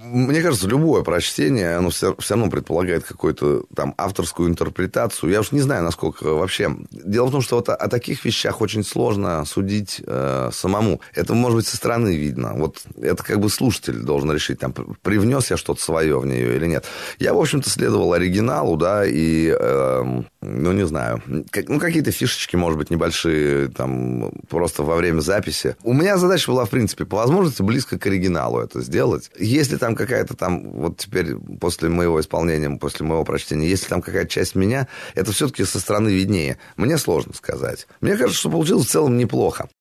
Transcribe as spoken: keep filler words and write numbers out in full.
Мне кажется, любое прочтение, оно все, все равно предполагает какую-то там авторскую интерпретацию. Я уж не знаю, насколько вообще... Дело в том, что вот о, о таких вещах очень сложно судить э, самому. Это, может быть, со стороны видно. Вот это как бы слушатель должен решить, там, привнес я что-то свое в нее или нет. Я, в общем-то, следовал оригиналу, да, и, э, ну, не знаю, как, ну, какие-то фишечки, может быть, небольшие, там, просто во время записи. У меня задача была, в принципе, по возможности близко к оригиналу это сделать. Если там какая-то там, вот теперь после моего исполнения, после моего прочтения, если там какая-то часть меня, это все-таки со стороны виднее. Мне сложно сказать. Мне кажется, что получилось в целом неплохо.